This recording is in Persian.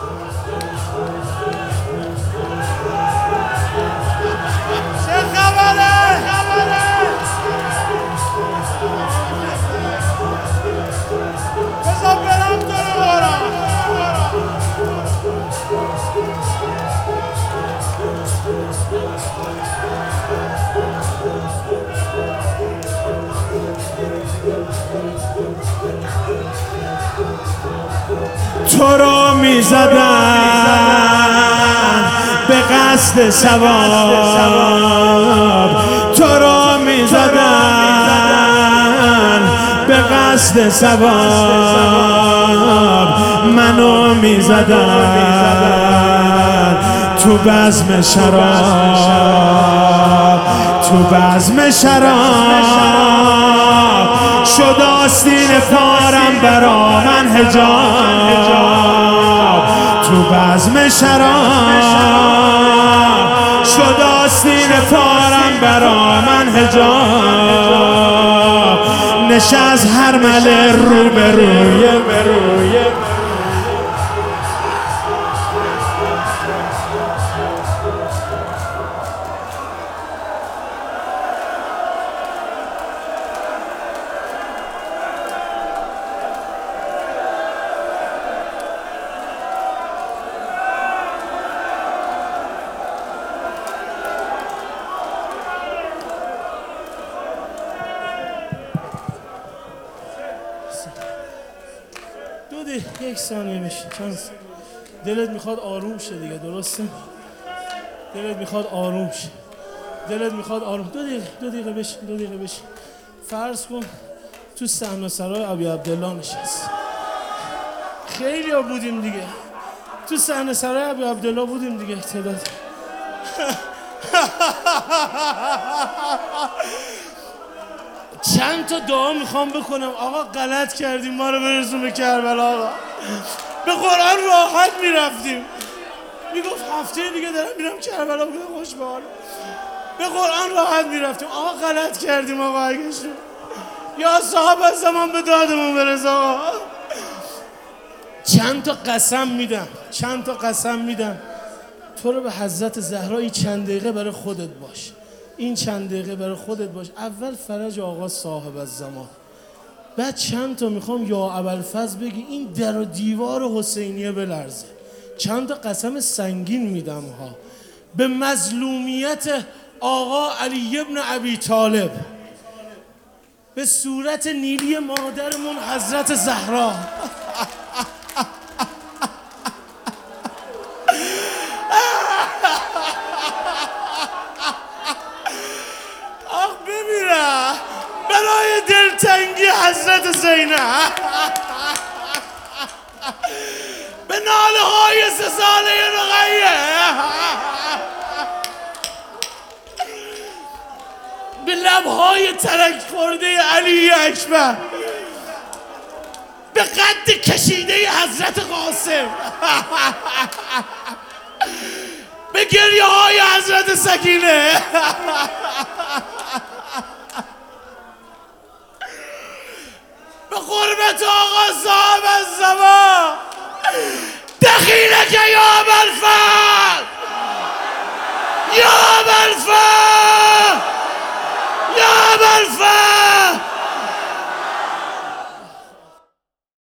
چه خبره؟ بذار برم تو رو بارم. تو رو میزدن به قصد ثواب، تو رو میزدن به قصد ثواب، منو میزدن تو بزم شراب، تو بزم شراب شد آستین پارم برا من حجاب، تو بزم شراب شد آستین پارم برا من حجاب، نشست هر مله رو به روی یک ثانیه بشین. چند دلت میخواد آروم شه دیگه، درسته؟ دلت میخواد آروم شه، دلت میخواد آروم. دو دقیقه بشین. فرض کن تو صحنه سرای ابی عبدالله نشست. خیلی ها بودیم دیگه، تو صحنه سرای ابی عبدالله بودیم دیگه. تعداد چند تا دعا میخوام بکنم. آقا غلط کردیم، ما رو برسون به کربلا. آقا به قرآن راحت میرفتیم، میگفت هفته دیگه دارم میرم کربلا، بگه خوش به حال. به قرآن راحت میرفتیم. آقا غلط کردیم آقا، اگه شد یا صاحب از زمان به دادمون برس. آقا چند تا قسم میدم تو رو به حضرت زهرا این چند دقیقه برای خودت باش، این چند دقیقه برای خودت باش. اول فرج آقا صاحب الزمان، بعد چند تا میخوام یا ابوالفضل بگی این در و دیوار حسینیه بلرزه. چند تا قسم سنگین میدم ها به مظلومیت آقا علی ابن ابی طالب به صورت نیلی مادرمون حضرت زهرا. آخ بمیره برای دلتنگی حضرت زینب، به ناله های 3 ساله رقیه، به لبهای ترک خورده علی اکبر، به قد کشیده حضرت قاسم، به گریه های حضرت سکینه، به قربت آقا صاحب الزمان. دخیلک یا ابوالفضل، یا ابوالفضل، یا ابوالفضل.